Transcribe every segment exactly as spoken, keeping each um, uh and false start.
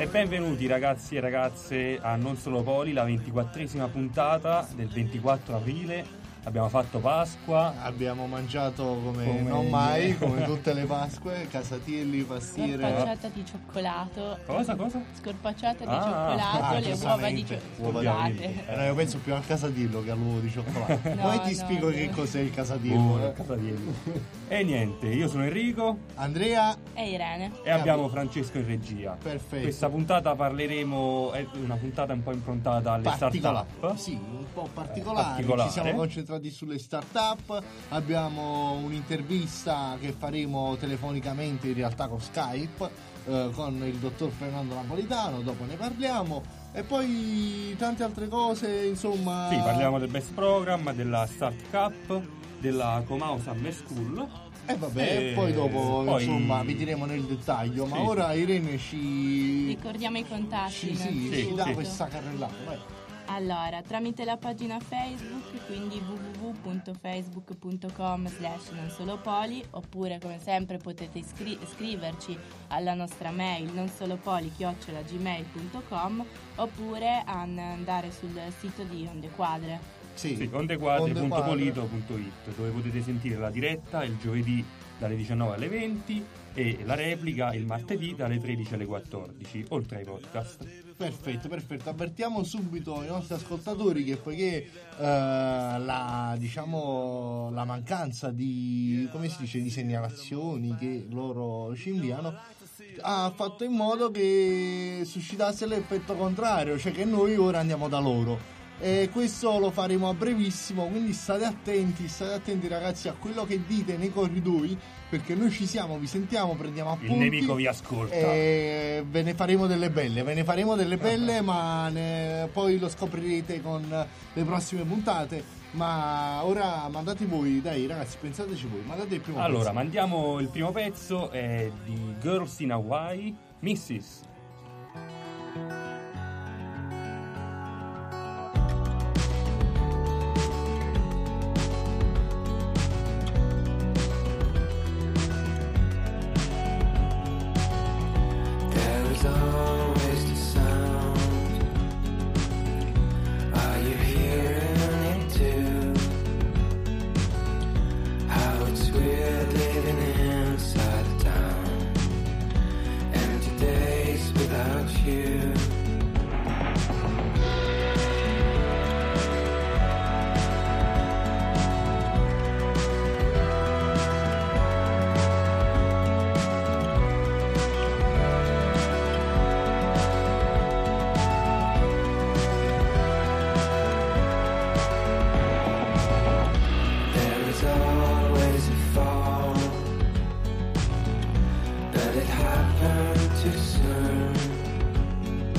E benvenuti ragazzi e ragazze a Non Solo Poli, la ventiquattresima puntata del ventiquattro aprile. Abbiamo fatto Pasqua. Abbiamo mangiato come, come non mai, come tutte le Pasque, casatielli, pastiere. Scorpacciata di cioccolato. Cosa, cosa? Scorpacciata di Ah. cioccolato, Ah, le uova di cioccolate. Eh, no, io penso più al casatillo che all'uovo di cioccolato. No, Poi ti no, spiego no. che cos'è il casatillo. Oh, eh. casatielli. E niente, io sono Enrico Andrea. E Irene. e abbiamo Francesco in regia. Perfetto. Questa puntata parleremo, è una puntata un po' improntata alle Particolare. start-up. Sì, un po' particolare. particolare. Ci siamo concentrati sulle start-up. Abbiamo un'intervista che faremo telefonicamente in realtà con Skype eh, con il dottor Fernando Napolitano, dopo ne parliamo. E poi tante altre cose, insomma. Sì, parliamo del best program, della Start Cup, della Comau Summer School. E eh vabbè, E poi dopo poi- insomma vi diremo nel dettaglio. Ma Sì, ora Irene ci. Ricordiamo i contatti. Ci, sì, innanzitutto. ci dà sì. questa carrellata. Vai. Allora, tramite la pagina Facebook, quindi w w w punto facebook punto com slash nonsolopoli, oppure come sempre potete iscri- scriverci alla nostra mail nonsolopoli chiocciola gmail punto com, oppure an- andare sul sito di Onde Quadre. Sì, Sì, ondequadri punto polito punto it, dove potete sentire la diretta il giovedì dalle diciannove alle venti e la replica il martedì dalle tredici alle quattordici, oltre ai podcast. Perfetto, perfetto. Avvertiamo subito i nostri ascoltatori che poiché eh, la diciamo la mancanza di come si dice di segnalazioni che loro ci inviano ha fatto in modo che suscitasse l'effetto contrario, cioè che noi ora andiamo da loro. E questo lo faremo a brevissimo, quindi state attenti, state attenti ragazzi a quello che dite nei corridoi, perché noi ci siamo, vi sentiamo, prendiamo appunti. Il nemico vi ascolta. E ve ne faremo delle belle, ve ne faremo delle belle, ma ne- poi lo scoprirete con le prossime puntate. Ma ora mandate voi, dai ragazzi, pensateci voi, mandate il primo Allora, pezzo. mandiamo il primo pezzo, è di Girls in Hawaii, missus There is always the sound. Are you hearing it too? How it's weird living inside a town. Empty days without you. There is always a fall, but it happened too soon.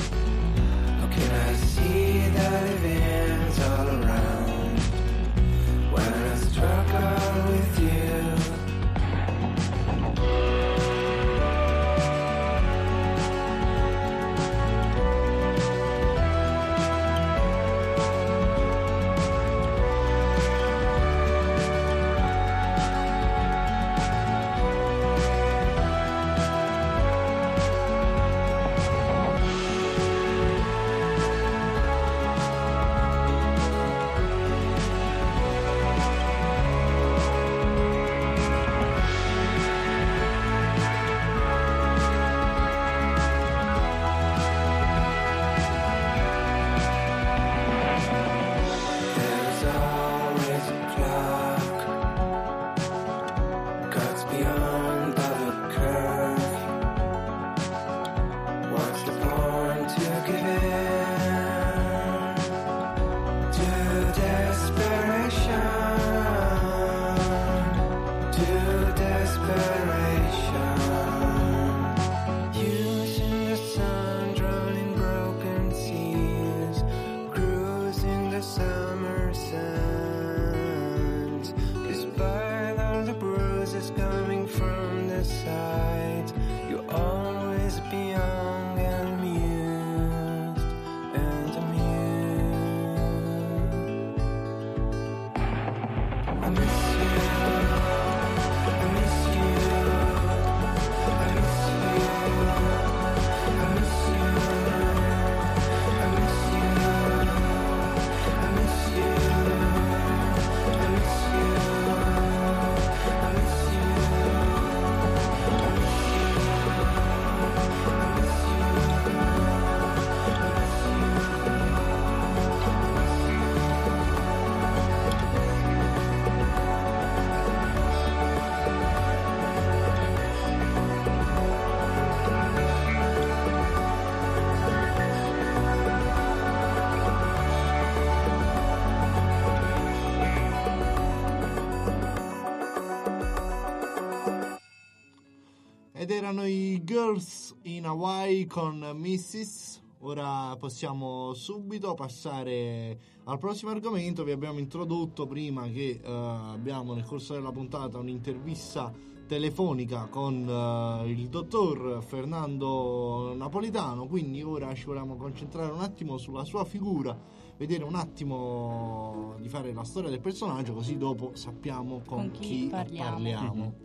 erano i Girls in Hawaii con missus. Ora possiamo subito passare al prossimo argomento. Vi abbiamo introdotto prima che uh, abbiamo nel corso della puntata un'intervista telefonica con uh, il dottor Fernando Napolitano, quindi ora ci vogliamo concentrare un attimo sulla sua figura, vedere un attimo di fare la storia del personaggio, così dopo sappiamo con, Con chi chi parliamo. parliamo.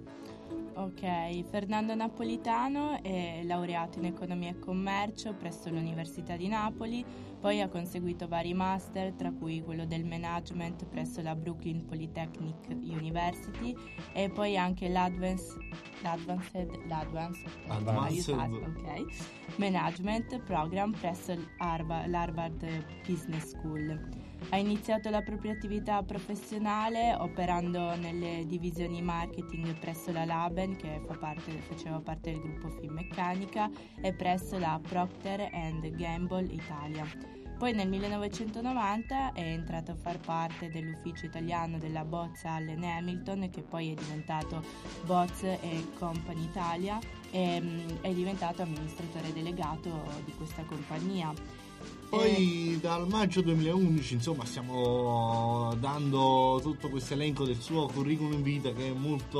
Ok, Fernando Napolitano è laureato in economia e commercio presso l'Università di Napoli, poi ha conseguito vari master, tra cui quello del management presso la Brooklyn Polytechnic University e poi anche l'Advanced, l'Advanced, l'Advanced, Advanced. aiutate, ok, Management Program presso l'Harvard, l'Harvard Business School. Ha iniziato la propria attività professionale operando nelle divisioni marketing presso la Laben, che fa parte, faceva parte del gruppo Finmeccanica, e presso la Procter and Gamble Italia. Poi nel millenovecentonovanta è entrato a far parte dell'ufficio italiano della Booz Allen Hamilton, che poi è diventato Booz e Company Italia, e mh, è diventato amministratore delegato di questa compagnia. Poi dal maggio duemilaundici, insomma, stiamo dando tutto questo elenco del suo curriculum vitae, che è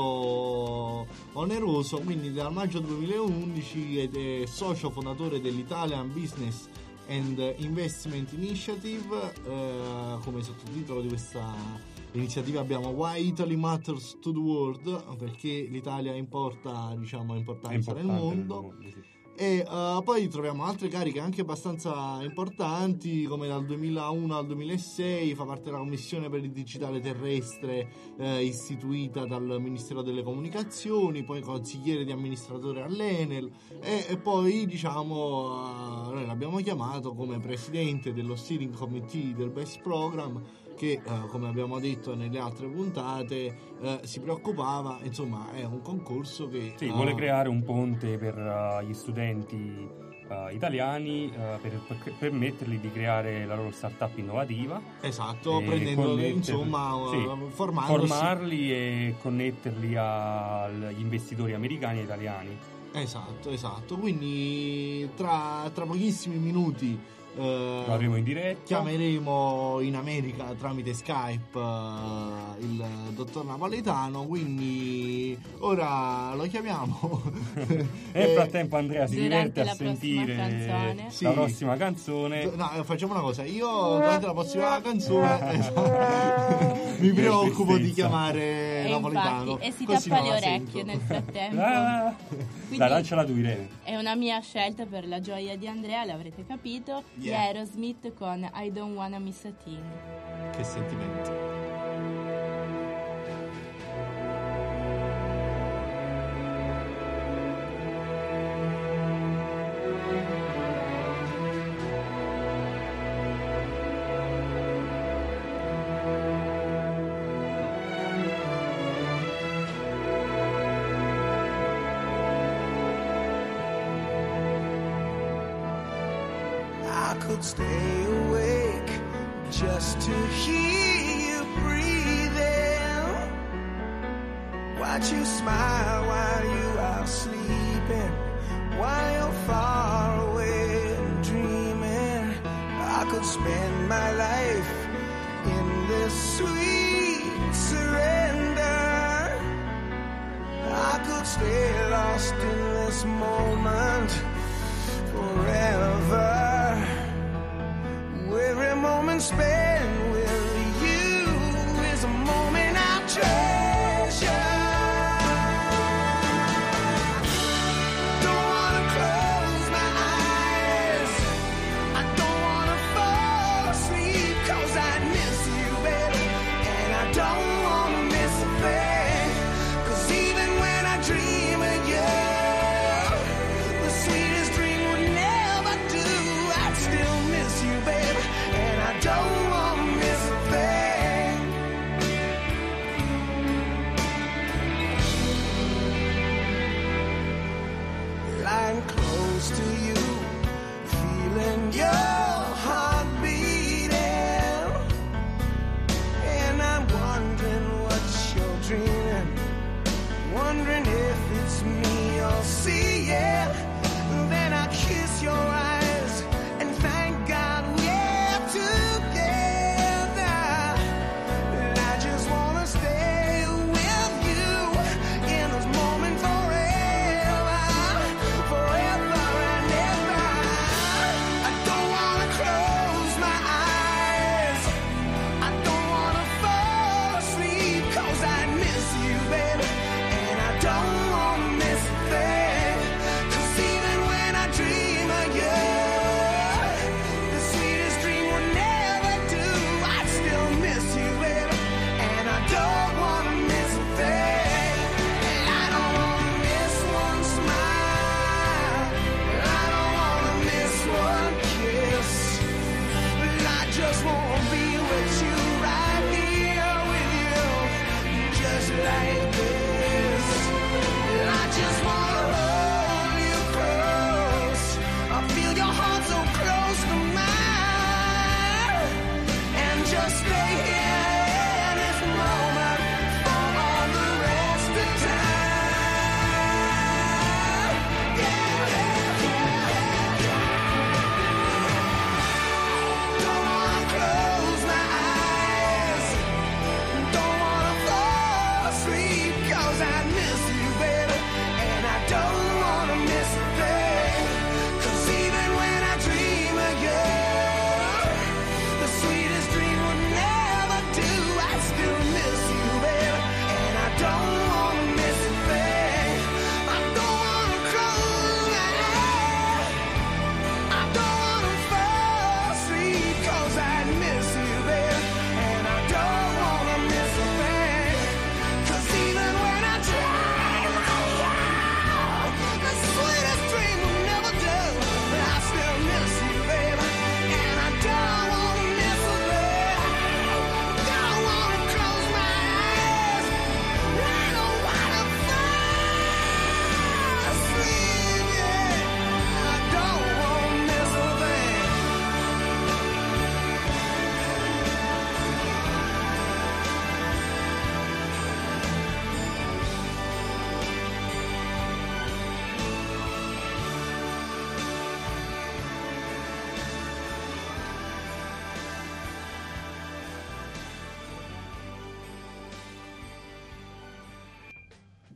molto oneroso. Quindi dal maggio duemilaundici è socio fondatore dell'Italian Business and Investment Initiative. Eh, come sottotitolo di questa iniziativa abbiamo Why Italy Matters to the World, perché l'Italia importa, diciamo, importanza nel mondo. nel mondo, sì. E uh, poi troviamo altre cariche anche abbastanza importanti, come dal duemilauno al duemilasei fa parte della commissione per il digitale terrestre eh, istituita dal Ministero delle Comunicazioni, poi consigliere di amministratore all'Enel e, e poi, diciamo, uh, noi l'abbiamo chiamato come presidente dello steering committee del Best Program, che uh, come abbiamo detto nelle altre puntate uh, si preoccupava, insomma è un concorso che Sì, uh, vuole creare un ponte per uh, gli studenti uh, italiani uh, per, per permettergli di creare la loro startup innovativa. esatto, e prendendoli, connetterli- insomma, sì, uh, formandosi. formarli e connetterli agli investitori americani e italiani. Esatto, esatto. Quindi tra, tra pochissimi minuti eh, Lo avremo in diretta. chiameremo in America tramite Skype eh, il dottor Napolitano, quindi ora lo chiamiamo. E nel Eh, frattempo Andrea si Durante diverte a la prossima sentire canzone. Sì. la prossima canzone. No, eh, facciamo una cosa, io durante la prossima canzone esatto, mi preoccupo di chiamare E Napolitano. infatti, e si così tappa non le la orecchie sento. nel frattempo. Ah, Quindi- dai, lanciala tu, Irene. È una mia scelta per la gioia di Andrea, l'avrete capito. Gli Yeah. Aerosmith con I Don't Wanna Miss a Thing. Che sentimenti. I could stay awake just to hear you breathing. Watch you smile while you are sleeping, while you're far away and dreaming. I could spend my life in this sweet surrender. I could stay lost in this moment forever. Every moment spent with you is a moment I treasure. Don't wanna close my eyes, I don't wanna fall asleep, 'cause I miss you, baby, and I don't wanna miss a thing. 'Cause even when I dream of you, the sweetest dream would never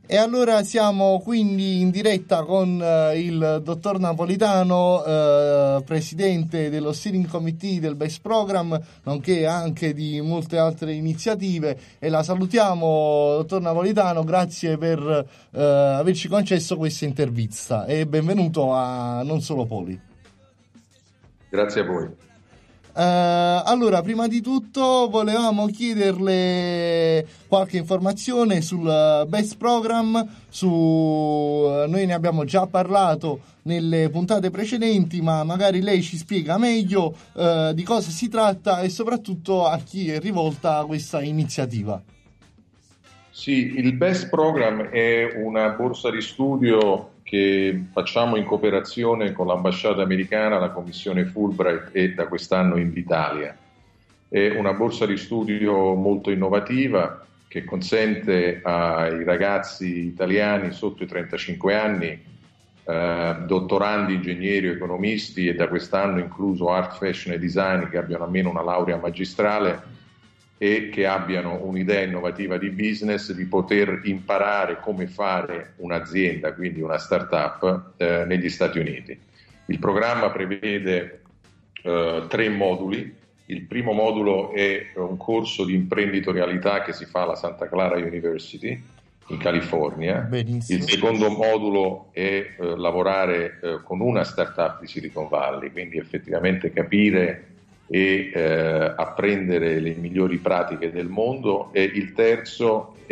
E allora siamo quindi in diretta con eh, il dottor Napolitano, eh, presidente dello steering committee del BEST Program, nonché anche di molte altre iniziative, e la salutiamo, dottor Napolitano, grazie per eh, averci concesso questa intervista e benvenuto a Non Solo Poli. Grazie a voi. Uh, allora, prima di tutto volevamo chiederle qualche informazione sul BEST Program. Su, noi ne abbiamo già parlato nelle puntate precedenti, ma magari lei ci spiega meglio uh, di cosa si tratta e soprattutto a chi è rivolta questa iniziativa. Sì, il BEST Program è una borsa di studio che facciamo in cooperazione con l'ambasciata americana, la commissione Fulbright e da quest'anno Invitalia. È una borsa di studio molto innovativa che consente ai ragazzi italiani sotto i trentacinque anni, eh, dottorandi, ingegneri o economisti, e da quest'anno incluso art, fashion e design, che abbiano almeno una laurea magistrale e che abbiano un'idea innovativa di business, di poter imparare come fare un'azienda, quindi una startup, eh, negli Stati Uniti. Il programma prevede eh, tre moduli. Il primo modulo è un corso di imprenditorialità che si fa alla Santa Clara University in California. Benissimo. Il secondo modulo è eh, lavorare eh, con una startup di Silicon Valley, quindi effettivamente capire e eh, apprendere le migliori pratiche del mondo, e il terzo è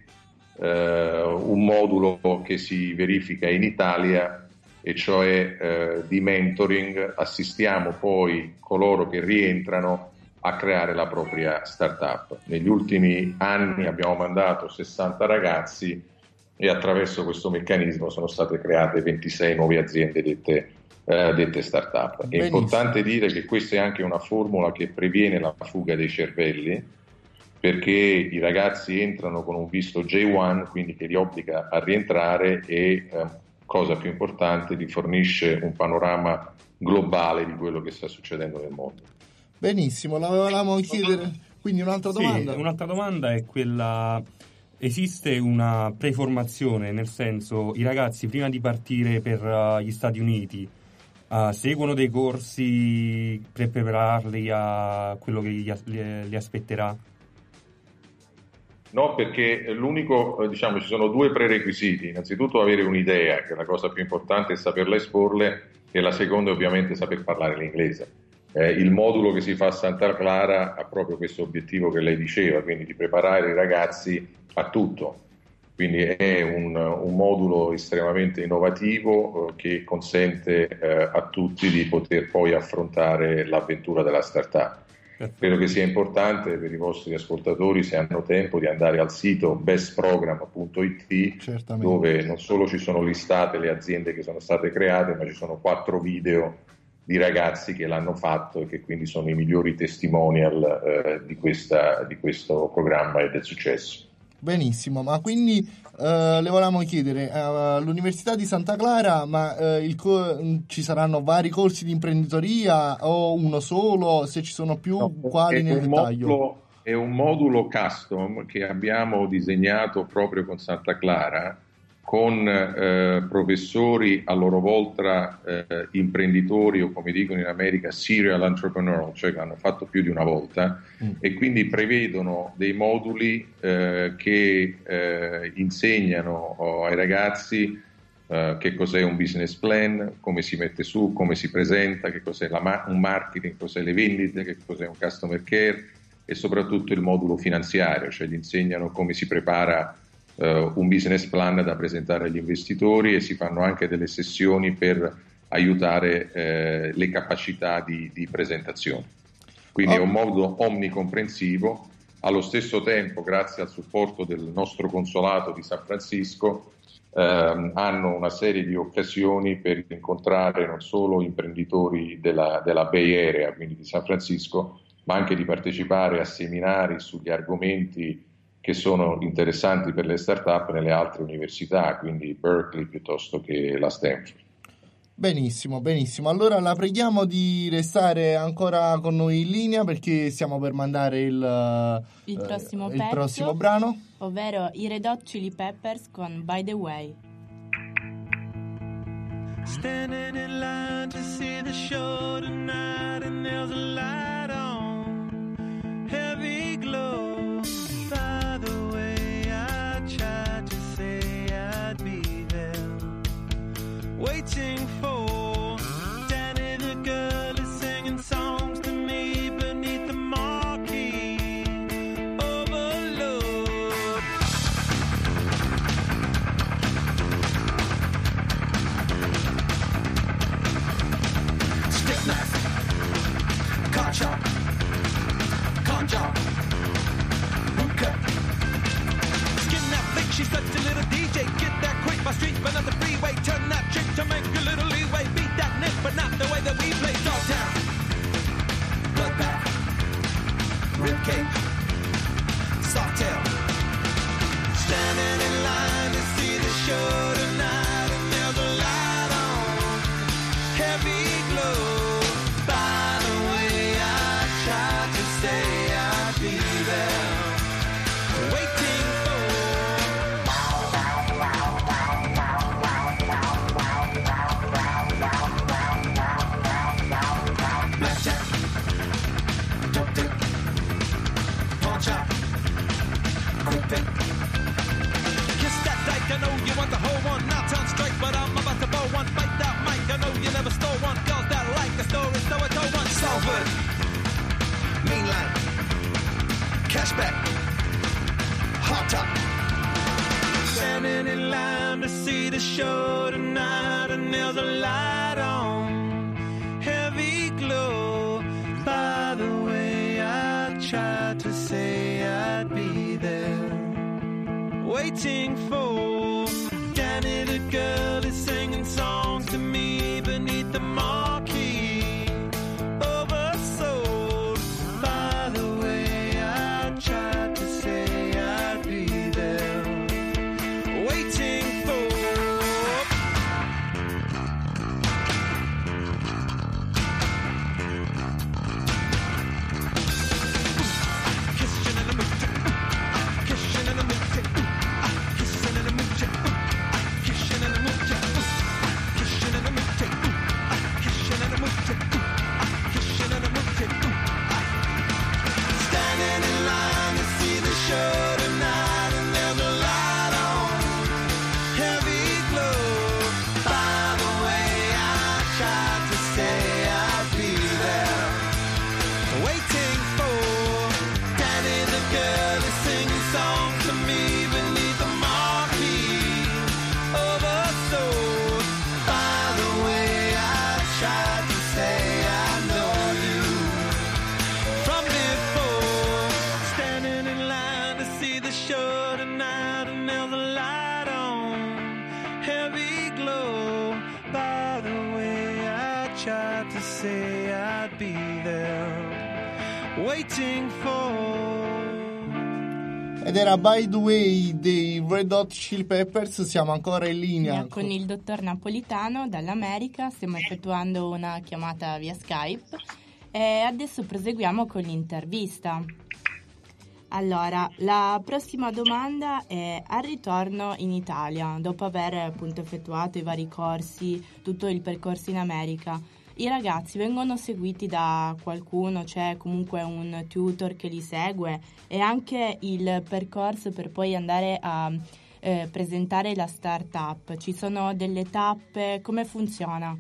eh, un modulo che si verifica in Italia, e cioè eh, di mentoring. Assistiamo poi coloro che rientrano a creare la propria startup. Negli ultimi anni abbiamo mandato sessanta ragazzi e attraverso questo meccanismo sono state create ventisei nuove aziende dette Uh, dette start-up. È Benissimo. importante dire che questa è anche una formula che previene la fuga dei cervelli, perché i ragazzi entrano con un visto J uno, quindi che li obbliga a rientrare e, uh, cosa più importante, li fornisce un panorama globale di quello che sta succedendo nel mondo. Benissimo, la volevamo chiedere, quindi un'altra domanda. Sì, un'altra domanda è quella: esiste una preformazione, nel senso, i ragazzi prima di partire per uh, gli Stati Uniti Uh, seguono dei corsi per prepararli a quello che gli, li, li aspetterà? No, perché l'unico, diciamo, ci sono due prerequisiti. Innanzitutto avere un'idea, che è la cosa più importante, è saperla esporle, e la seconda è ovviamente saper parlare l'inglese. Eh, il modulo che si fa a Santa Clara ha proprio questo obiettivo che lei diceva, quindi di preparare i ragazzi a tutto. Quindi è un, un modulo estremamente innovativo eh, che consente eh, a tutti di poter poi affrontare l'avventura della startup. Credo che sia importante per i vostri ascoltatori, se hanno tempo, di andare al sito best program punto it, Certamente. Dove non solo ci sono listate le aziende che sono state create, ma ci sono quattro video di ragazzi che l'hanno fatto e che quindi sono i migliori testimonial eh, di, questa, di questo programma e del successo. Benissimo, ma quindi eh, le volevamo chiedere, eh, all'Università di Santa Clara, ma eh, il co- ci saranno vari corsi di imprenditoria o uno solo? Se ci sono più, No, quali è nel un dettaglio? modulo, è un modulo custom che abbiamo disegnato proprio con Santa Clara, con eh, professori a loro volta eh, imprenditori, o come dicono in America serial entrepreneur, cioè che hanno fatto più di una volta, mm. e quindi prevedono dei moduli eh, che eh, insegnano oh, ai ragazzi eh, che cos'è un business plan, come si mette su, come si presenta, che cos'è la ma- un marketing, cos'è le vendite, che cos'è un customer care, e soprattutto il modulo finanziario, cioè gli insegnano come si prepara Uh, un business plan da presentare agli investitori, e si fanno anche delle sessioni per aiutare eh, le capacità di, di presentazione. Quindi oh. è un modulo omnicomprensivo. Allo stesso tempo, grazie al supporto del nostro consolato di San Francisco, ehm, hanno una serie di occasioni per incontrare non solo imprenditori della, della Bay Area, quindi di San Francisco, ma anche di partecipare a seminari sugli argomenti che sono interessanti per le start-up nelle altre università, quindi Berkeley piuttosto che la Stanford. Benissimo, benissimo. Allora la preghiamo di restare ancora con noi in linea perché stiamo per mandare il, Il eh, prossimo il pezzo. prossimo brano. Ovvero i Red Hot Chili Peppers con By the Way. Standing in line to see the show tonight, and there's a light on, heavy glow. By the way, I tried to say I'd be there, waiting for Danny the girl is singing songs to me beneath the marquee. Overload. Stick knife, car chop, con job, boot cut. Skin that flick, she's such a little D J. Get that quick, my street, but not the freeway. Turn that trick to make a little leeway. Beat that nick, but not the way that we play. Dog down, bloodbath, ribcage, soft tail. Standing in line to see the show tonight, and there's a light on, heavy glow. By the way, I tried to say I'd be there, waiting for blackjack, dope dick, pawn shop, quick pick. Kiss that dyke, I know you want the whole one. Now turn straight, but I'm about to bow one. Bite that mic, I know you never stole one. Girls that like the story, so I told one. Salford, mean line, cashback, hot top. Standing in line to see the show tonight, and there's a light on, heavy glow. By the way, I tried to say I'd be there, waiting for Danny the girl is singing songs to me beneath the marquee. Oversold. By the way, I tried to say I'd be there, waiting for kissing in the mood, kissing in the mood, kissing in the mood, kissing in the mood, kissing in the mood, kissing in the mood, kissing in the mood. Standing in line to see the show tonight, and there's a light on, heavy glow. By the way, I tried to say I'd be there, waiting for Danny the girl is singing songs to me beneath the marquee. Oversold. By the way, I tried to say I know you from before. Standing in line to see the show tonight, and there's a light on, heavy glow. By the way, I tried to say I'd be there, waiting for. Ed era By the Way dei Red Hot Chili Peppers. Siamo ancora in linea Con il dottor Napolitano dall'America, stiamo effettuando una chiamata via Skype e adesso proseguiamo con l'intervista. Allora, la prossima domanda è: al ritorno in Italia, dopo aver appunto effettuato i vari corsi, tutto il percorso in America, i ragazzi vengono seguiti da qualcuno, c'è comunque un tutor che li segue, e anche il percorso per poi andare a eh, presentare la startup, ci sono delle tappe, come funziona?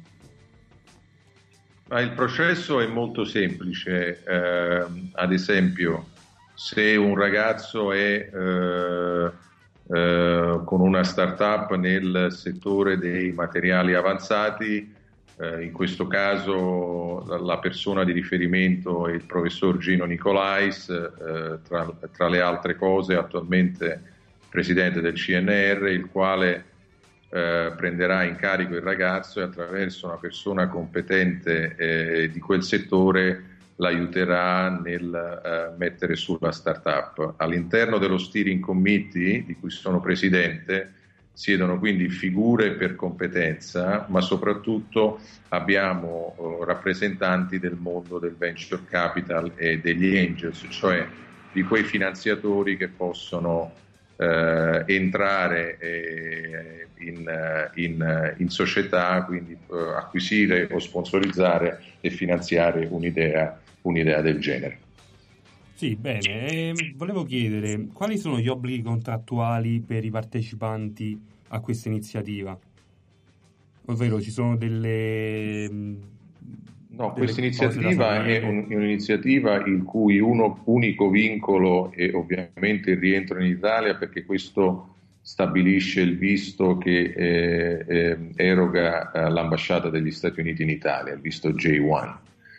Ma il processo è molto semplice, eh, ad esempio se un ragazzo è eh, eh, con una startup nel settore dei materiali avanzati, eh, in questo caso la, la persona di riferimento è il professor Gino Nicolais, eh, tra, tra le altre cose attualmente presidente del C N R, il quale eh, prenderà in carico il ragazzo e attraverso una persona competente eh, di quel settore l'aiuterà nel eh, mettere su la startup. All'interno dello steering committee, di cui sono presidente, siedono quindi figure per competenza, ma soprattutto abbiamo eh, rappresentanti del mondo del venture capital e degli angels, cioè di quei finanziatori che possono eh, entrare eh, in, in, in società, quindi eh, acquisire o sponsorizzare e finanziare un'idea, un'idea del genere. Sì, bene. E volevo chiedere quali sono gli obblighi contrattuali per i partecipanti a questa iniziativa? Ovvero ci sono delle... No, questa iniziativa è un, un'iniziativa il cui uno, unico vincolo è ovviamente il rientro in Italia, perché questo stabilisce il visto che eh, eh, eroga eh, l'ambasciata degli Stati Uniti in Italia, il visto J uno.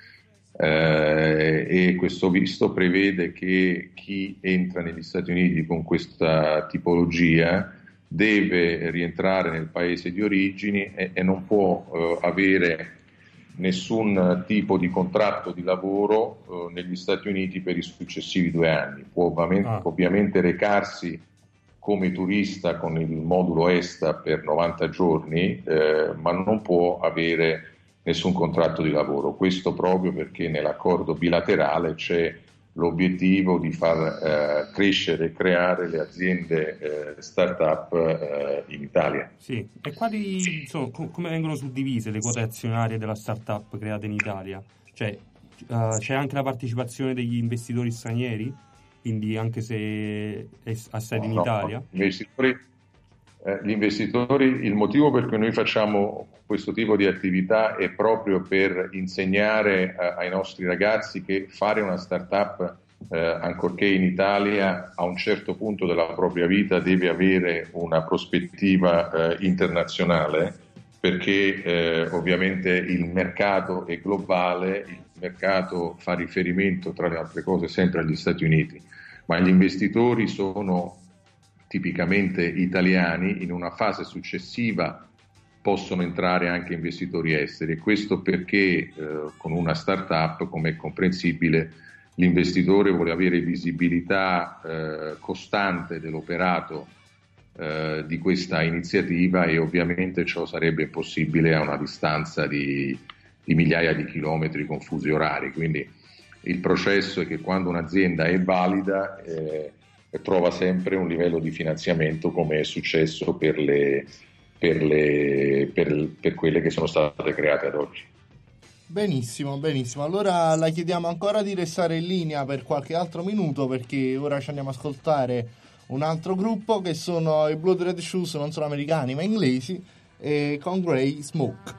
Eh, e questo visto prevede che chi entra negli Stati Uniti con questa tipologia deve rientrare nel paese di origine e, e non può eh, avere nessun tipo di contratto di lavoro eh, negli Stati Uniti per i successivi due anni. Può ovviamente, ah. ovviamente recarsi come turista con il modulo ESTA per novanta giorni, eh, ma non può avere nessun contratto di lavoro. Questo proprio perché nell'accordo bilaterale c'è l'obiettivo di far eh, crescere e creare le aziende eh, start-up eh, in Italia. Sì, e quali sono, com- come vengono suddivise le quote azionarie della start-up creata in Italia? Cioè, uh, c'è anche la partecipazione degli investitori stranieri? Quindi anche se è a sede no, in no, Italia? No. Investitori, eh, gli investitori, il motivo per cui noi facciamo questo tipo di attività è proprio per insegnare eh, ai nostri ragazzi che fare una start-up, eh, ancorché in Italia, a un certo punto della propria vita deve avere una prospettiva eh, internazionale, perché eh, ovviamente il mercato è globale, il mercato fa riferimento, tra le altre cose, sempre agli Stati Uniti, ma gli investitori sono tipicamente italiani. In una fase successiva possono entrare anche investitori esteri, e questo perché eh, con una start-up, come è comprensibile, l'investitore vuole avere visibilità eh, costante dell'operato eh, di questa iniziativa, e ovviamente ciò sarebbe possibile a una distanza di, di migliaia di chilometri con fusi orari. Quindi il processo è che quando un'azienda è valida eh, trova sempre un livello di finanziamento, come è successo per le Per, le, per, per quelle che sono state create ad oggi. Benissimo, benissimo. Allora la chiediamo ancora di restare in linea per qualche altro minuto, perché ora ci andiamo a ascoltare un altro gruppo che sono i Blood Red Shoes, non sono americani ma inglesi, e con Grey Smoke.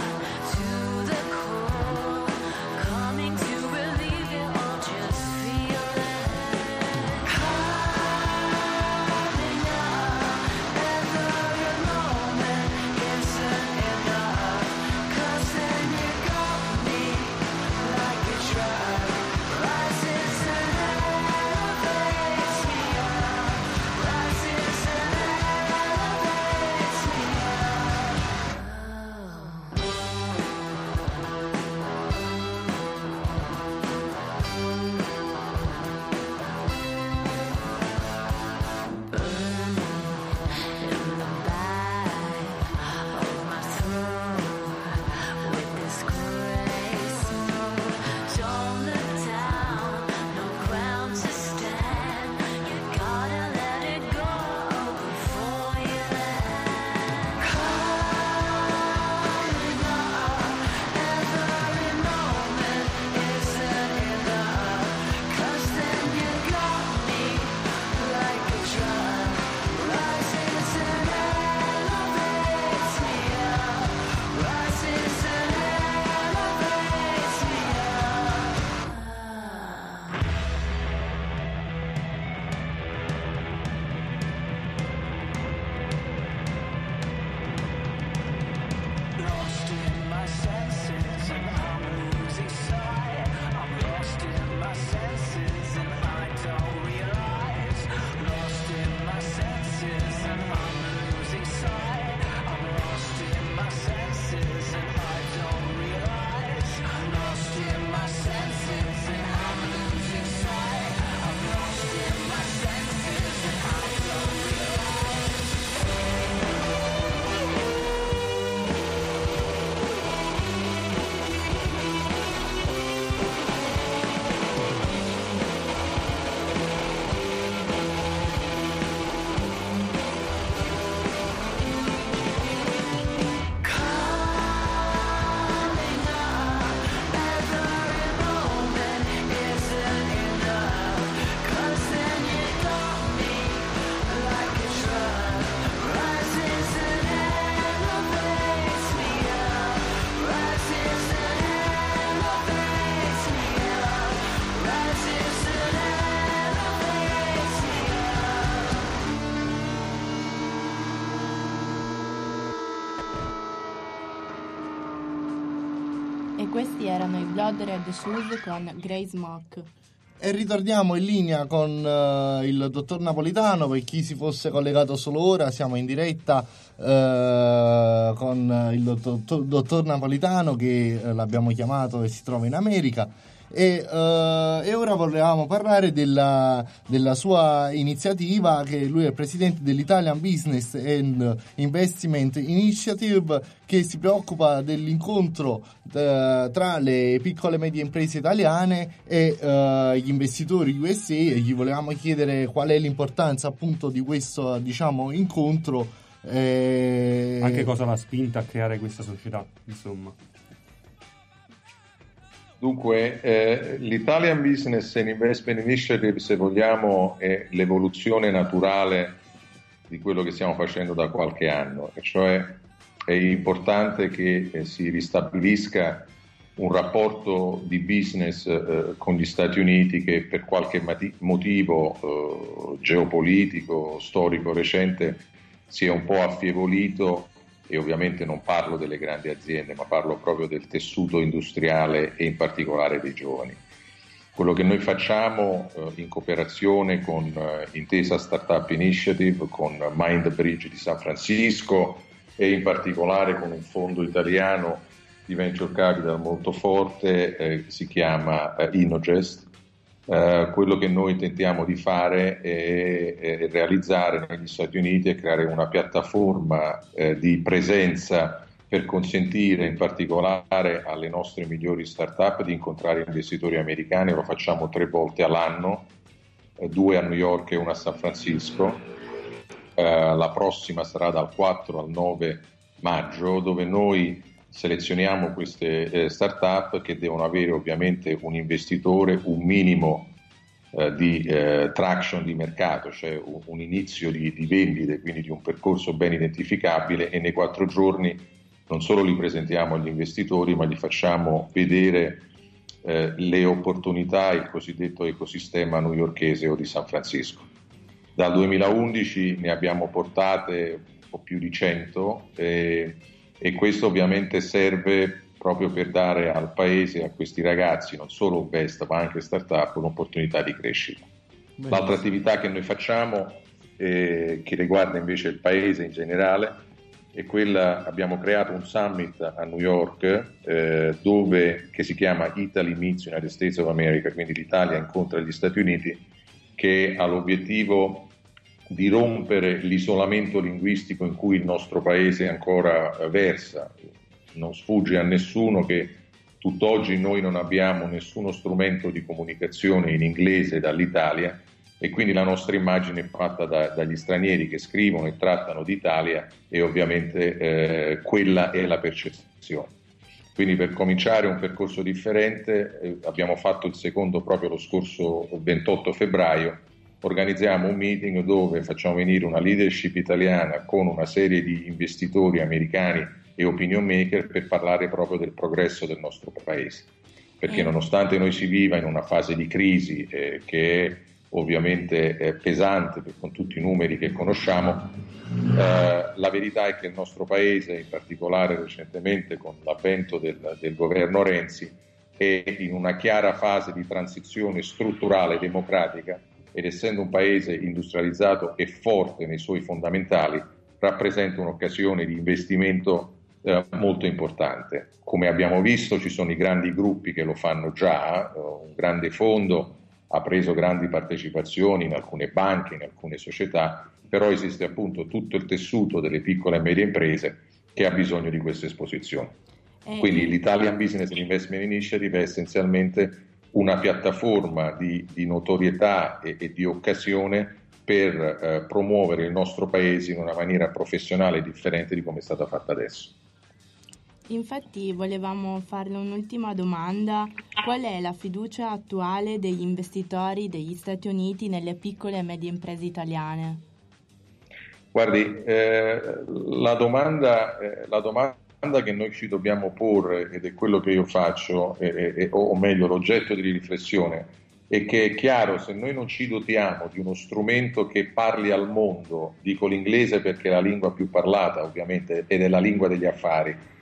Coming to believe it all, just feel questi erano i Blood Red Shoes con Grey Smoke. E ritorniamo in linea con uh, il dottor Napolitano. Per chi si fosse collegato solo ora, siamo in diretta uh, con il dottor, dottor Napolitano che uh, l'abbiamo chiamato e si trova in America. E, uh, e ora volevamo parlare della, della sua iniziativa, che lui è il presidente dell'Italian Business and Investment Initiative, che si preoccupa dell'incontro uh, tra le piccole e medie imprese italiane e uh, gli investitori U S A, e gli volevamo chiedere qual è l'importanza appunto di questo, diciamo, incontro, eh... anche cosa l'ha spinta a creare questa società, insomma. Dunque, eh, l'Italian Business and Investment Initiative, se vogliamo, è l'evoluzione naturale di quello che stiamo facendo da qualche anno, e cioè è importante che eh, si ristabilisca un rapporto di business eh, con gli Stati Uniti che per qualche mati- motivo eh, geopolitico, storico recente si è un po' affievolito. E ovviamente non parlo delle grandi aziende, ma parlo proprio del tessuto industriale e in particolare dei giovani. Quello che noi facciamo eh, in cooperazione con eh, Intesa Startup Initiative, con MindBridge di San Francisco e in particolare con un fondo italiano di venture capital molto forte, eh, si chiama eh, Innogest. Uh, quello che noi tentiamo di fare è, è realizzare negli Stati Uniti e creare una piattaforma eh, di presenza per consentire in particolare alle nostre migliori start-up di incontrare investitori americani. Lo facciamo tre volte all'anno, eh, due a New York e una a San Francisco. Uh, la prossima sarà dal quattro al nove maggio, dove noi selezioniamo queste eh, start-up che devono avere ovviamente un investitore, un minimo eh, di eh, traction di mercato, cioè un, un inizio di, di vendite, quindi di un percorso ben identificabile, e nei quattro giorni non solo li presentiamo agli investitori, ma gli facciamo vedere eh, le opportunità, il cosiddetto ecosistema newyorkese o di San Francisco. Dal duemilaundici ne abbiamo portate un po' più di cento, eh, e questo ovviamente serve proprio per dare al paese, a questi ragazzi, non solo Vesta ma anche startup, un'opportunità di crescita. Bene. L'altra attività che noi facciamo, eh, che riguarda invece il paese in generale, è quella, abbiamo creato un summit a New York eh, dove, che si chiama Italy Meets United States of America, quindi l'Italia incontra gli Stati Uniti, che ha l'obiettivo di rompere l'isolamento linguistico in cui il nostro paese ancora versa. Non sfugge a nessuno che tutt'oggi noi non abbiamo nessuno strumento di comunicazione in inglese dall'Italia, e quindi la nostra immagine è fatta da, dagli stranieri che scrivono e trattano d'Italia, e ovviamente eh, quella è la percezione. Quindi per cominciare un percorso differente eh, abbiamo fatto il secondo proprio lo scorso ventotto febbraio. Organizziamo un meeting dove facciamo venire una leadership italiana con una serie di investitori americani e opinion maker per parlare proprio del progresso del nostro paese, perché nonostante noi si viva in una fase di crisi eh, che è ovviamente eh, pesante con tutti i numeri che conosciamo, eh, la verità è che il nostro paese, in particolare recentemente con l'avvento del, del governo Renzi, è in una chiara fase di transizione strutturale democratica, ed essendo un paese industrializzato e forte nei suoi fondamentali, rappresenta un'occasione di investimento eh, molto importante. Come abbiamo visto, ci sono i grandi gruppi che lo fanno già, eh, un grande fondo ha preso grandi partecipazioni in alcune banche, in alcune società, però esiste appunto tutto il tessuto delle piccole e medie imprese che ha bisogno di questa esposizione. Eh. Quindi l'Italian Business and Investment Initiative è essenzialmente una piattaforma di, di notorietà e, e di occasione per eh, promuovere il nostro paese in una maniera professionale differente di come è stata fatta adesso. Infatti volevamo farle un'ultima domanda: qual è la fiducia attuale degli investitori degli Stati Uniti nelle piccole e medie imprese italiane? Guardi, eh, la domanda, eh, la domanda che noi ci dobbiamo porre, ed è quello che io faccio, eh, eh, o meglio l'oggetto di riflessione, è che è chiaro, se noi non ci dotiamo di uno strumento che parli al mondo, dico l'inglese perché è la lingua più parlata ovviamente ed è la lingua degli affari,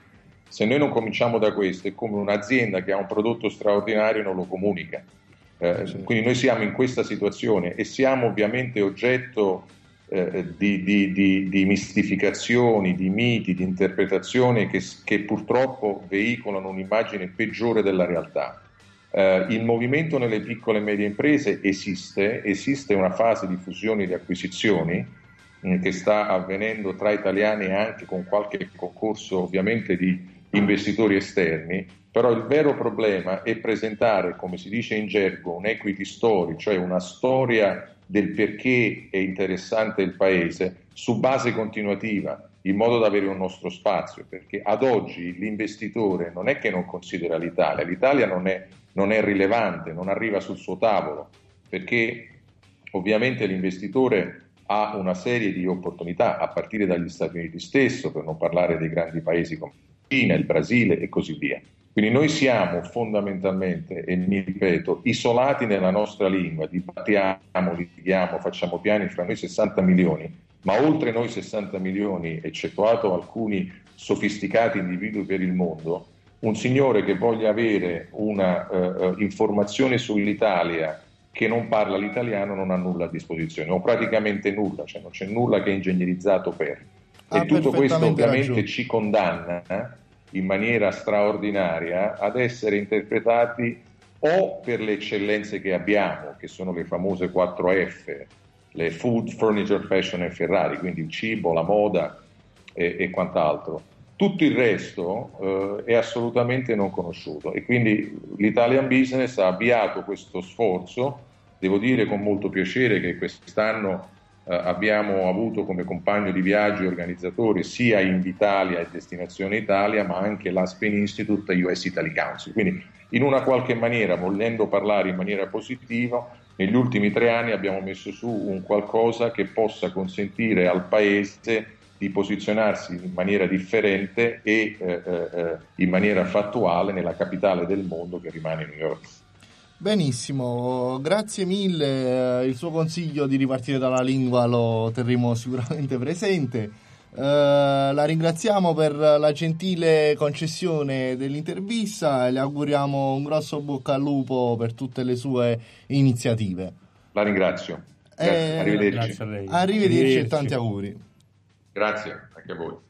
Se noi non cominciamo da questo, è come un'azienda che ha un prodotto straordinario e non lo comunica. Eh, sì. Quindi noi siamo in questa situazione e siamo ovviamente oggetto eh, di, di, di, di mistificazioni, di miti, di interpretazioni che, che purtroppo veicolano un'immagine peggiore della realtà. Eh, il movimento nelle piccole e medie imprese esiste, esiste una fase di fusioni e di acquisizioni mh, che sta avvenendo tra italiani e anche con qualche concorso ovviamente di investitori esterni, però il vero problema è presentare, come si dice in gergo, un equity story, cioè una storia del perché è interessante il paese su base continuativa, in modo da avere un nostro spazio, perché ad oggi l'investitore non è che non considera l'Italia, l'Italia non è, non è rilevante, non arriva sul suo tavolo, perché ovviamente l'investitore ha una serie di opportunità, a partire dagli Stati Uniti stesso, per non parlare dei grandi paesi come la Cina, il Brasile e così via. Quindi noi siamo fondamentalmente, e mi ripeto, isolati nella nostra lingua, dibattiamo, litighiamo, facciamo piani fra noi sessanta milioni, ma oltre noi sessanta milioni, eccettuato alcuni sofisticati individui per il mondo, un signore che voglia avere una uh, informazione sull'Italia che non parla l'italiano non ha nulla a disposizione, o praticamente nulla, cioè non c'è nulla che è ingegnerizzato per. Ah, e tutto questo ovviamente ragione. ci condanna eh, in maniera straordinaria ad essere interpretati o per le eccellenze che abbiamo, che sono le famose quattro F, le food, furniture, fashion e Ferrari, quindi il cibo, la moda e, e quant'altro. Tutto il resto eh, è assolutamente non conosciuto e quindi l'Italian Business ha avviato questo sforzo. Devo dire con molto piacere che quest'anno eh, abbiamo avuto come compagno di viaggio e organizzatore sia Invitalia e Destinazione Italia, ma anche l'Aspen Institute e U S Italy Council. Quindi in una qualche maniera, volendo parlare in maniera positiva, negli ultimi tre anni abbiamo messo su un qualcosa che possa consentire al Paese di posizionarsi in maniera differente e eh, eh, in maniera fattuale nella capitale del mondo che rimane New York. Benissimo, grazie mille, il suo consiglio di ripartire dalla lingua lo terremo sicuramente presente. Uh, la ringraziamo per la gentile concessione dell'intervista e le auguriamo un grosso bocca al lupo per tutte le sue iniziative. La ringrazio. Grazie. Eh, arrivederci. Grazie a lei. Arrivederci, Arrivederci e tanti auguri. Grazie anche a voi.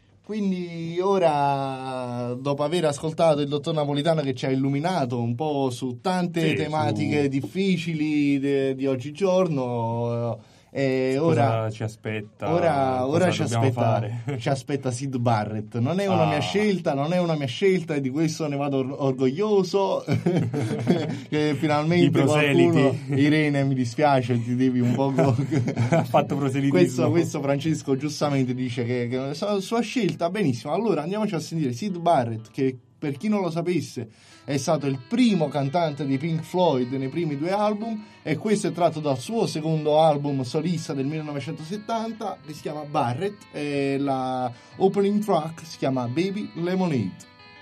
Quindi ora, dopo aver ascoltato il dottor Napolitano che ci ha illuminato un po' su tante Sì, tematiche su... difficili de, di oggigiorno, e ora cosa ci aspetta? Ora, ora cosa ci, dobbiamo aspetta, fare? ci aspetta Sid Barrett. Non è una Ah. mia scelta, non è una mia scelta e di questo ne vado or- orgoglioso. Che finalmente I proseliti. qualcuno, Irene, mi dispiace, ti devi un poco Ha fatto proselitismo. questo, questo Francesco giustamente dice che, che è la sua scelta. Benissimo, allora andiamoci a sentire Sid Barrett, che per chi non lo sapesse è stato il primo cantante di Pink Floyd nei primi due album, e questo è tratto dal suo secondo album solista del millenovecentosettanta, che si chiama Barrett, e la opening track si chiama Baby Lemonade.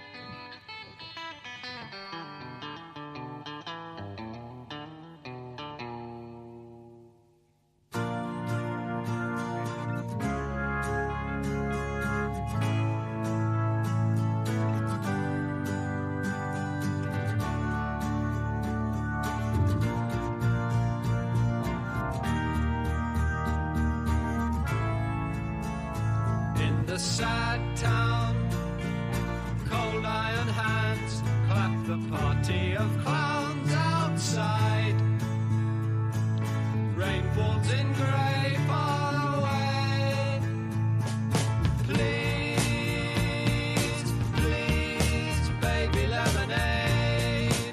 In the sad town, cold iron hands clap the party of clowns outside. Rain falls in grey far away. Please, please, baby lemonade.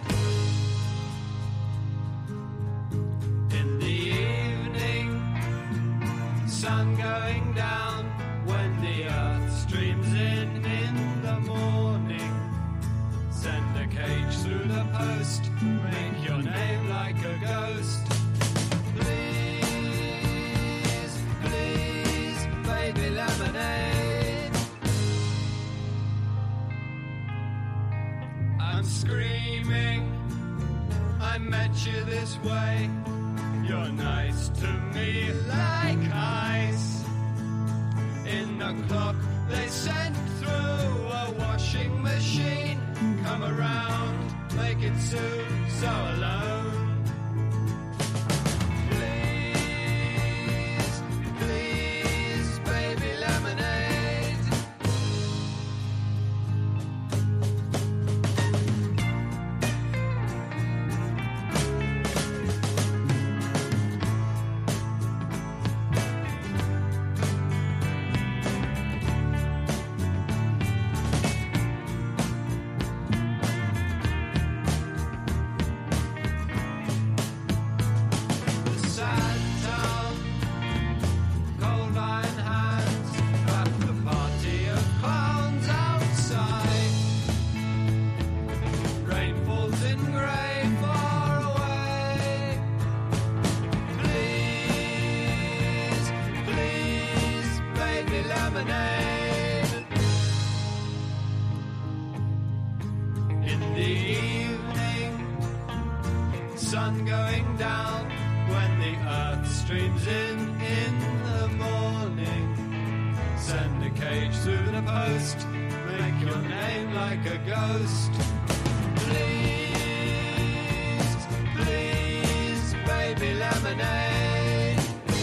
In the evening, sun going down. When the earth streams in in the morning, send a cage through the post, make your name like a ghost. Please, please, baby lemonade. I'm screaming, I met you this way. You're nice to me like ice. In the clock they sent through a wash dreams in in the morning. Send a cage through the post, make your name like a ghost. Please, please, baby lemonade.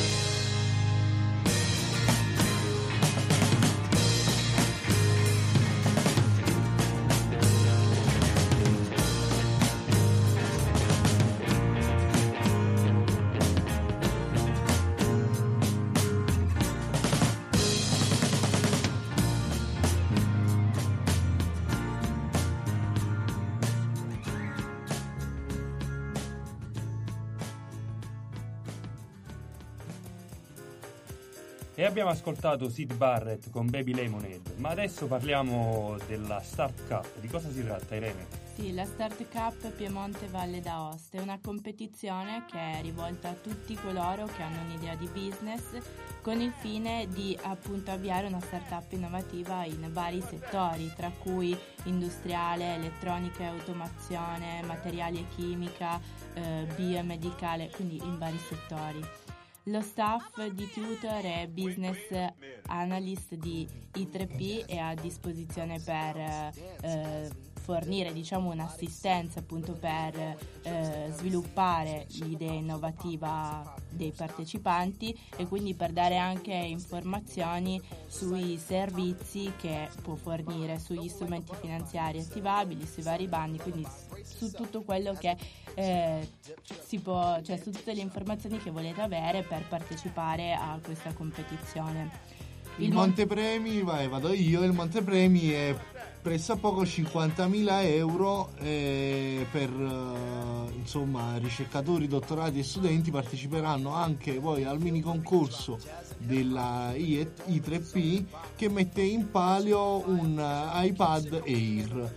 E abbiamo ascoltato Syd Barrett con Baby Lemonade, ma adesso parliamo della Start Cup. Di cosa si tratta, Irene? Sì, la Start Cup Piemonte Valle d'Aosta è una competizione che è rivolta a tutti coloro che hanno un'idea di business con il fine di appunto avviare una startup innovativa in vari settori, tra cui industriale, elettronica e automazione, materiali e chimica, eh, biomedicale, quindi in vari settori. Lo staff di tutor e business analyst di I tre P è a disposizione per eh, fornire, diciamo, un'assistenza appunto per eh, sviluppare l'idea innovativa dei partecipanti e quindi per dare anche informazioni sui servizi che può fornire, sugli strumenti finanziari attivabili, sui vari bandi, quindi su tutto quello che eh, si può, cioè su tutte le informazioni che volete avere per partecipare a questa competizione. Il, il montepremi, vai, vado io, il montepremi è pressappoco cinquantamila euro eh, per eh, insomma ricercatori, dottorati e studenti. Parteciperanno anche poi al mini concorso della I tre P che mette in palio un iPad Air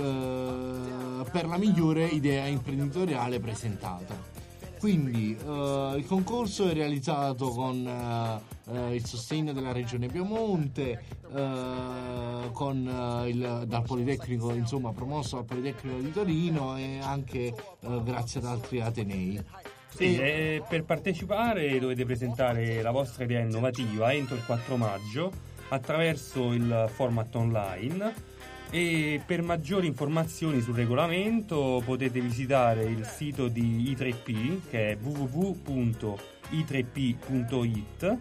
eh, per la migliore idea imprenditoriale presentata. Quindi eh, il concorso è realizzato con eh, il sostegno della Regione Piemonte, eh, con eh, il, dal Politecnico, insomma promosso dal Politecnico di Torino e anche eh, grazie ad altri atenei. Sì, e... eh, per partecipare dovete presentare la vostra idea innovativa entro il quattro maggio attraverso il format online. E per maggiori informazioni sul regolamento potete visitare il sito di I tre P, che è w w w punto i tre p punto i t,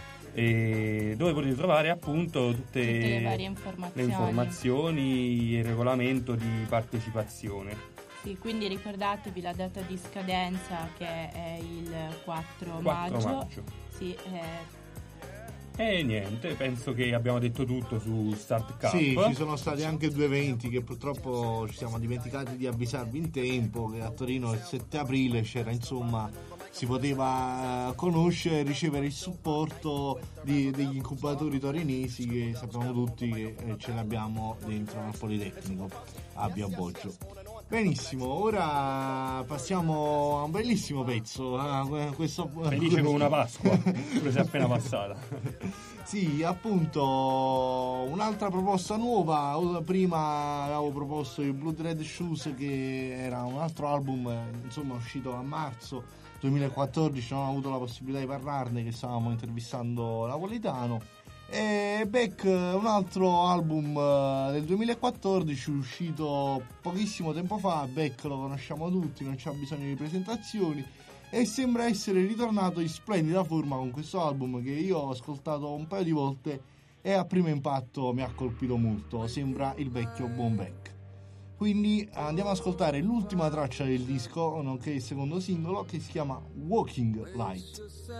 e dove potete trovare appunto tutte, tutte le varie informazioni. le informazioni e il regolamento di partecipazione. Sì, quindi ricordatevi la data di scadenza che è il quattro, quattro maggio. maggio. Sì, eh, E niente, penso che abbiamo detto tutto su Start Cup. Sì, ci sono stati anche due eventi che purtroppo ci siamo dimenticati di avvisarvi in tempo, che a Torino il sette aprile c'era, insomma, si poteva conoscere e ricevere il supporto di, degli incubatori torinesi che sappiamo tutti che eh, ce l'abbiamo dentro al Politecnico a Via Boggio. Benissimo, ora passiamo a un bellissimo pezzo. Eh, questo, Felice come una Pasqua, quello si è appena passata. Sì, appunto, un'altra proposta nuova. Prima avevo proposto il Blood Red Shoes, che era un altro album, insomma, uscito a marzo duemilaquattordici. Non ho avuto la possibilità di parlarne, che stavamo intervistando Napolitano. E Beck, un altro album del duemilaquattordici uscito pochissimo tempo fa. Beck lo conosciamo tutti, non c'ha bisogno di presentazioni, e sembra essere ritornato in splendida forma con questo album che io ho ascoltato un paio di volte e a primo impatto mi ha colpito molto. Sembra il vecchio buon Beck. Quindi andiamo ad ascoltare l'ultima traccia del disco, nonché il secondo singolo, che si chiama Walking Light.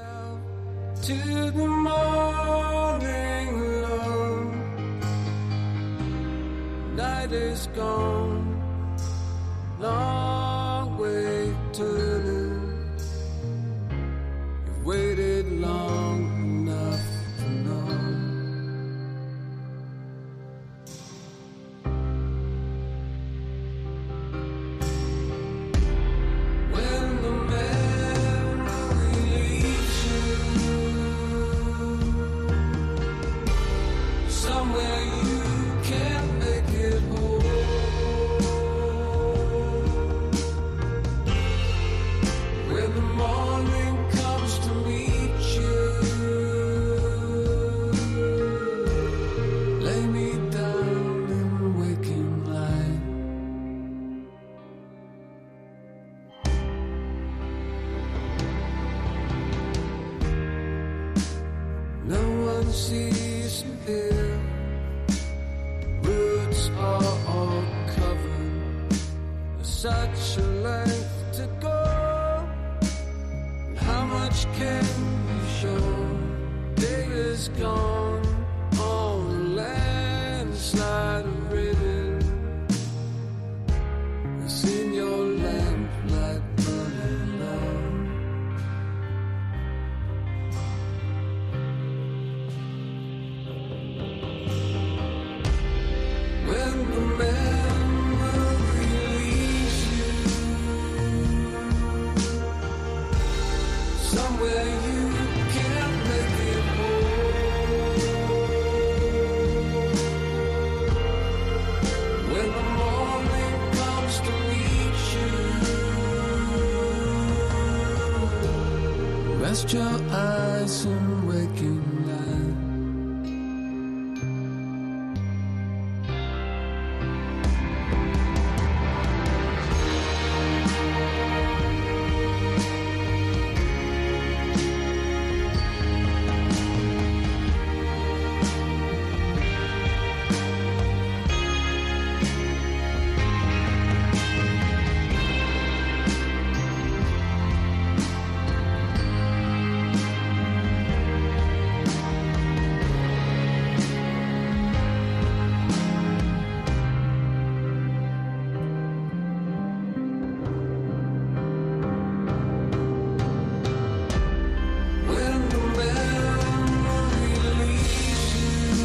To the morning love, night is gone, long way turning. You've waited long enough to know. When the memory leaves you somewhere you can't make it whole. No one sees him here. Roots are all covered. Such a length to go. How much can you show? Day is gone on a landslide of ribbon. I've seen your lamplight burning low. When the memory leaves you somewhere you can't make it home. When the morning comes to meet you, rest your eyes in waking light. When the memory leaves you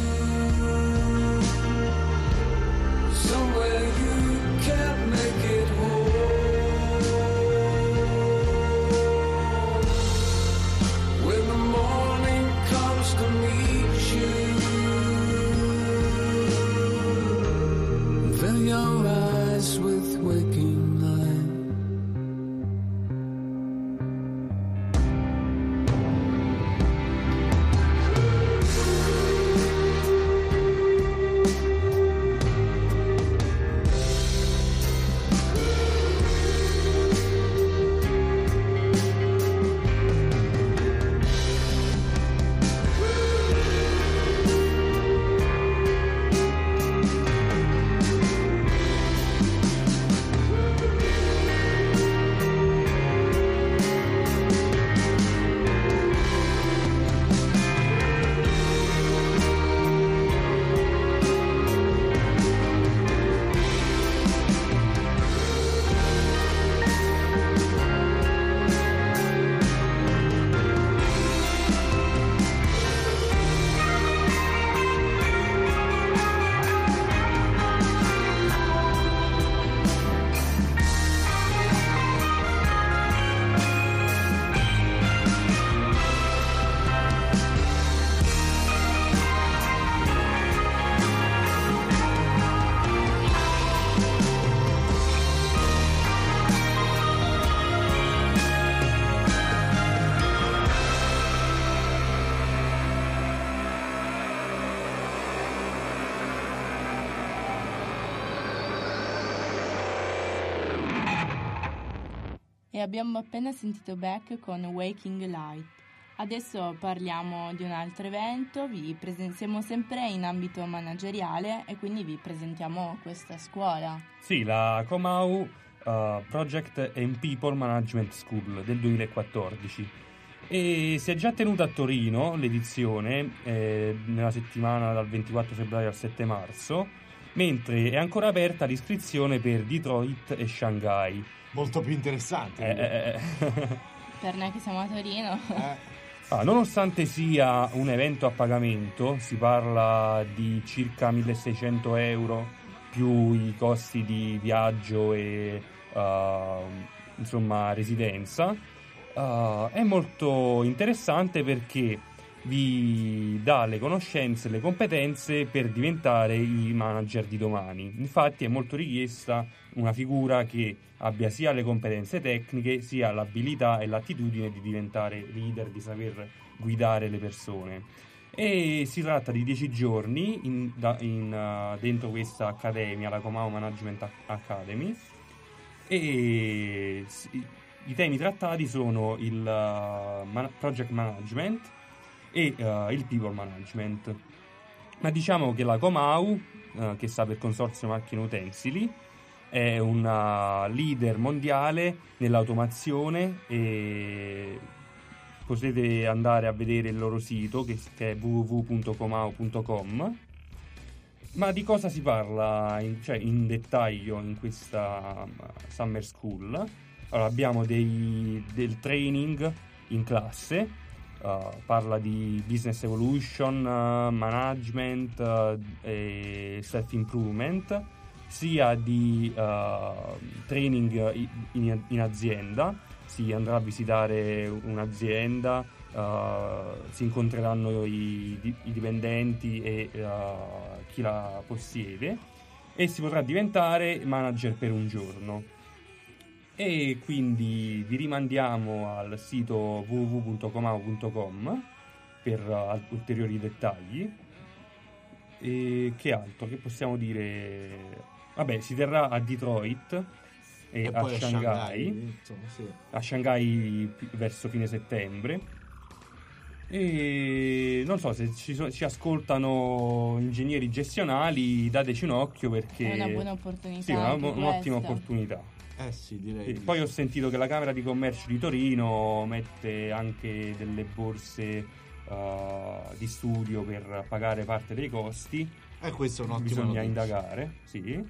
somewhere you can't make it home. When the morning comes to meet you, fill your eyes with waking light. E abbiamo appena sentito Beck con Waking Light. Adesso parliamo di un altro evento, vi presen- siamo sempre in ambito manageriale e quindi vi presentiamo questa scuola. Sì, la Comau uh, Project and People Management School del duemilaquattordici. E si è già tenuta a Torino l'edizione eh, nella settimana dal ventiquattro febbraio al sette marzo, mentre è ancora aperta l'iscrizione per Detroit e Shanghai. Molto più interessante. Eh, eh, eh. Per noi che siamo a Torino. Eh, Ah, nonostante sia un evento a pagamento, si parla di circa milleseicento euro più i costi di viaggio e uh, insomma residenza, uh, è molto interessante perché vi dà le conoscenze e le competenze per diventare i manager di domani. Infatti è molto richiesta una figura che abbia sia le competenze tecniche sia l'abilità e l'attitudine di diventare leader, di saper guidare le persone. E si tratta di dieci giorni in, da, in, uh, dentro questa accademia, la Comau Management Academy, e si, i temi trattati sono il uh, man- project management e uh, il people management. Ma diciamo che la Comau, uh, che sta per Consorzio Macchine Utensili, è una leader mondiale nell'automazione e potete andare a vedere il loro sito che è w w w punto comau punto com. Ma di cosa si parla in, cioè in dettaglio in questa Summer School? Allora, abbiamo dei, del training in classe, uh, parla di business evolution, uh, management uh, e self-improvement, sia di uh, training in, in azienda, si andrà a visitare un'azienda, uh, si incontreranno i, i dipendenti e uh, chi la possiede e si potrà diventare manager per un giorno. E quindi vi rimandiamo al sito w w w punto comau punto com per uh, ulteriori dettagli. E che altro? Che possiamo dire? Vabbè, si terrà a Detroit e, E a poi a Shanghai, Shanghai, insomma, sì. a Shanghai pi- verso fine settembre. E non so se ci, so- ci ascoltano ingegneri gestionali, dateci un occhio perché È una buona opportunità. sì, una, anche un'ottima questa. opportunità. Eh sì, direi. E di poi sì. ho sentito che la Camera di Commercio di Torino mette anche delle borse uh, di studio per pagare parte dei costi. E questa è un'ottima Bisogna notizia. indagare, sì.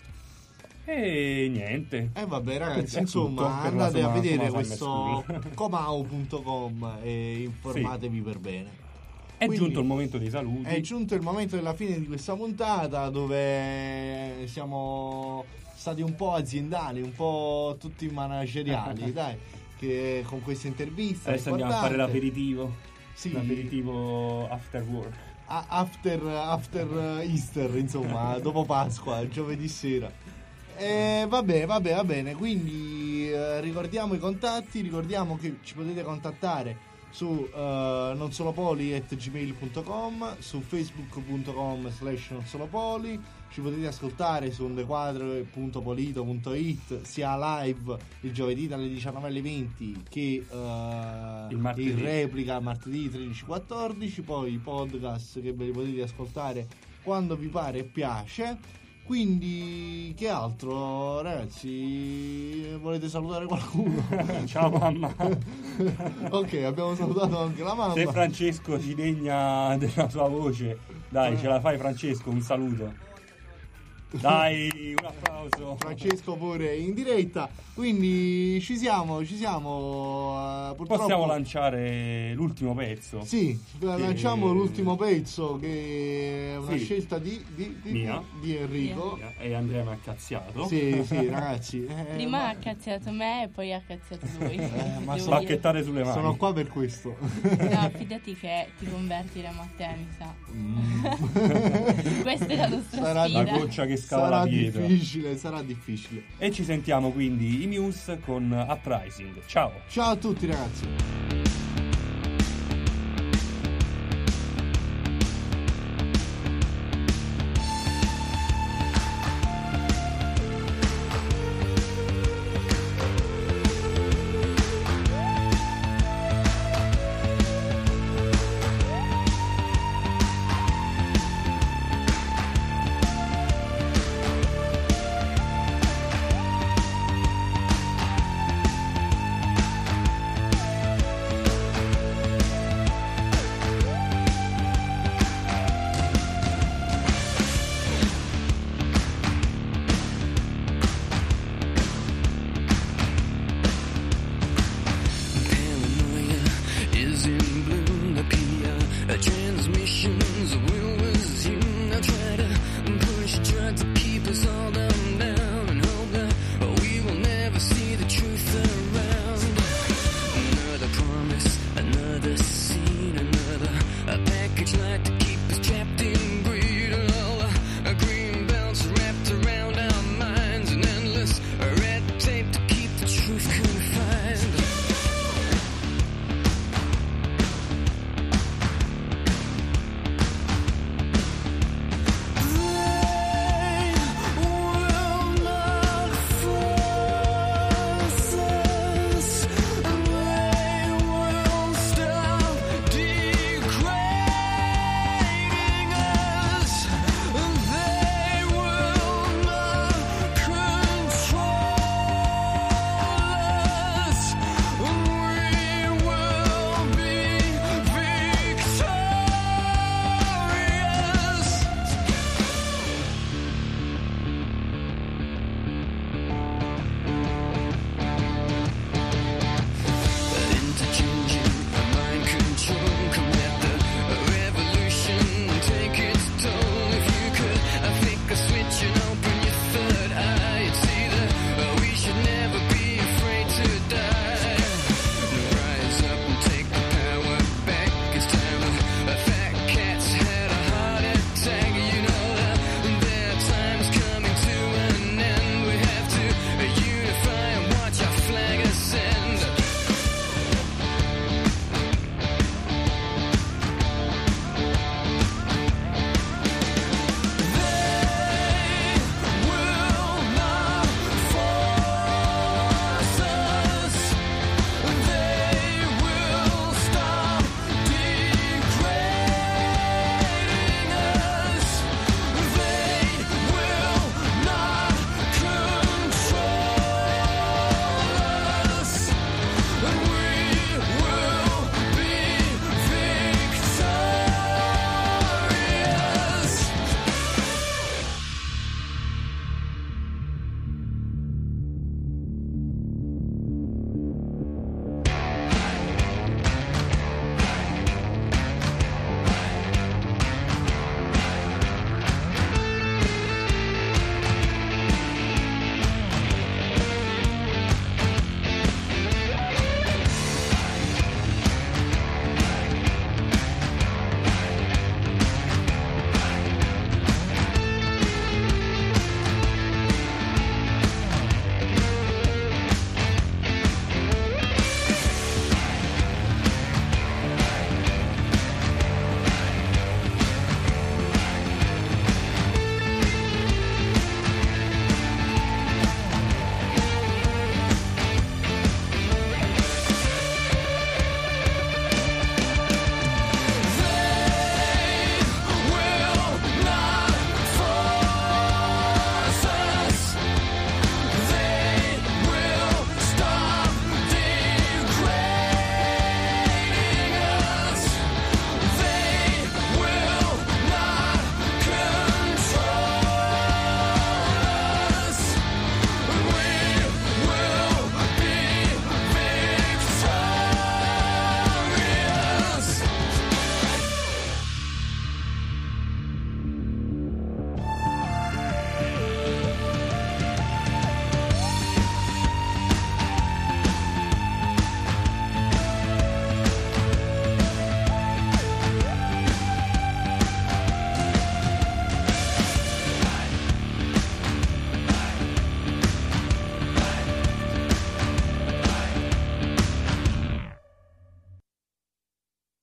E niente. E vabbè ragazzi, È insomma, tutto per la andate a Summer- vedere Summer questo School. comau punto com e informatevi per bene. È Quindi giunto il momento dei saluti. È giunto il momento della fine di questa puntata dove siamo stati un po' aziendali, un po' tutti manageriali, dai, che con queste interviste Adesso andiamo a fare importante. l'aperitivo. Sì. L'aperitivo after work. A- After, after Easter, insomma, dopo Pasqua, giovedì sera. E vabbè, vabbè, va bene. Quindi eh, ricordiamo i contatti, ricordiamo che ci potete contattare su eh, nonsolopoli at gmail punto com, su facebook punto com slash nonsolopoli. Ci potete ascoltare su ondequadro punto polito punto it sia live il giovedì dalle diciannove alle venti che eh, Il martedì. in replica martedì tredici quattordici, poi i podcast che ve li potete ascoltare quando vi pare e piace. Quindi che altro, ragazzi? Volete salutare qualcuno? Ciao mamma. Ok, abbiamo salutato anche la mamma. Se Francesco ci degna della sua voce, dai, ce la fai Francesco, un saluto. Dai, un applauso. Francesco pure in diretta. Quindi ci siamo, ci siamo. eh, purtroppo Possiamo lanciare l'ultimo pezzo. Sì, lanciamo Che- l'ultimo pezzo che è una Sì. scelta di, di, di, Mia. di Enrico. E Andrea mi ha cazziato. Sì, sì, ragazzi. eh, Prima ma- ha cazziato me e poi ha cazziato lui. ma Devo sono- dire. Bacchettare sulle mani. Sono qua per questo. No, fidati che ti convertiremo a te, mi sa. Questa è la nostra Sarà sfida. La goccia che scava Sarà la pietra. difficile, sarà difficile. E ci sentiamo quindi i Muse con Uprising. Ciao. Ciao a tutti ragazzi.